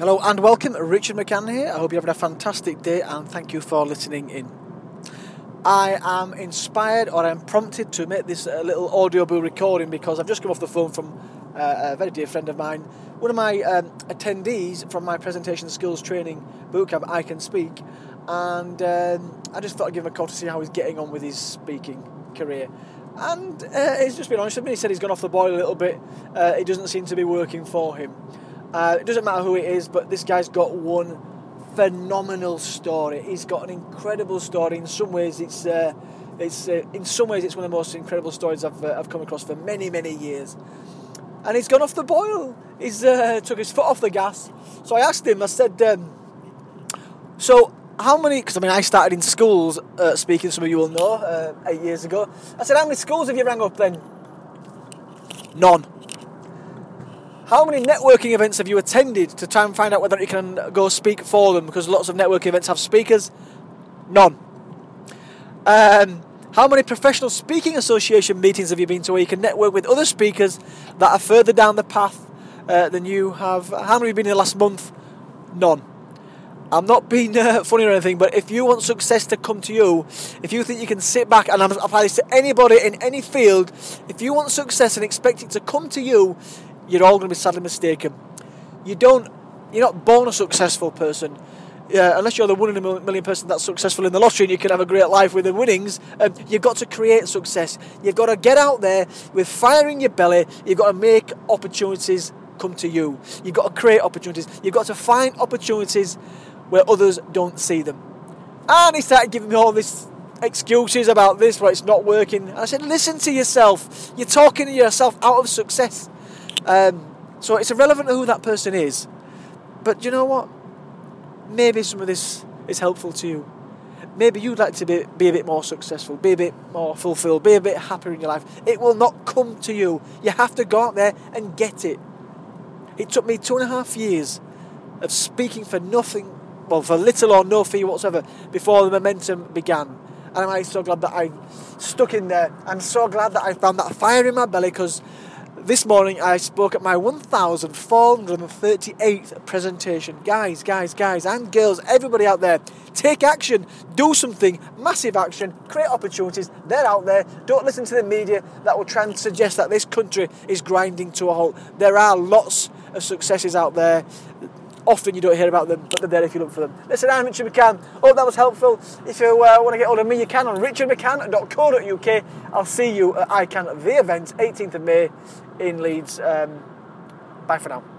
Hello and welcome, Richard McCann here. I hope you're having a fantastic day and thank you for listening in. I am inspired, or I'm prompted to make this little audiobook recording because I've just come off the phone from a very dear friend of mine, one of my attendees from my presentation skills training bootcamp, I Can Speak, and I just thought I'd give him a call to see how he's getting on with his speaking career. And he's just been honest with me. He said he's gone off the boil a little bit. It doesn't seem to be working for him. It doesn't matter who it is, but this guy's got one phenomenal story. He's got an incredible story. In some ways, it's one of the most incredible stories I've come across for many, many years. And he's gone off the boil. He's took his foot off the gas. So I asked him. I said, "So how many?" Because I started in schools speaking. Some of you will know 8 years ago. I said, "How many schools have you rang up then?" None. How many networking events have you attended to try and find out whether you can go speak for them? Because lots of networking events have speakers. None. How many professional speaking association meetings have you been to where you can network with other speakers that are further down the path than you have? How many have you been in the last month? None. I'm not being funny or anything, but if you want success to come to you, if you think you can sit back, and I apply this to anybody in any field, if you want success and expect it to come to you, you're all going to be sadly mistaken. You're not born a successful person. Unless you're the 1 in a million person that's successful in the lottery and you can have a great life with the winnings, you've got to create success. You've got to get out there with fire in your belly. You've got to make opportunities come to you. You've got to create opportunities. You've got to find opportunities where others don't see them. And he started giving me all these excuses about this, why it's not working. And I said, listen to yourself. You're talking yourself out of success. So it's irrelevant who that person is. But you know what? Maybe some of this is helpful to you. Maybe you'd like to be a bit more successful, be a bit more fulfilled, be a bit happier in your life. It will not come to you. You have to go out there and get it. It took me 2.5 years of speaking for nothing, well, for little or no fee whatsoever, before the momentum began. And I'm so glad that I stuck in there. I'm so glad that I found that fire in my belly, because this morning I spoke at my 1,438th presentation. Guys and girls, everybody out there, take action, do something, massive action, create opportunities. They're out there. Don't listen to the media that will try and suggest that this country is grinding to a halt. There are lots of successes out there. Often you don't hear about them, but they're there if you look for them. Listen, I'm Richard McCann. Hope that was helpful. If you want to get hold of me, you can on richardmccann.co.uk. I'll see you at ICANN, the event, 18th of May in Leeds. Bye for now.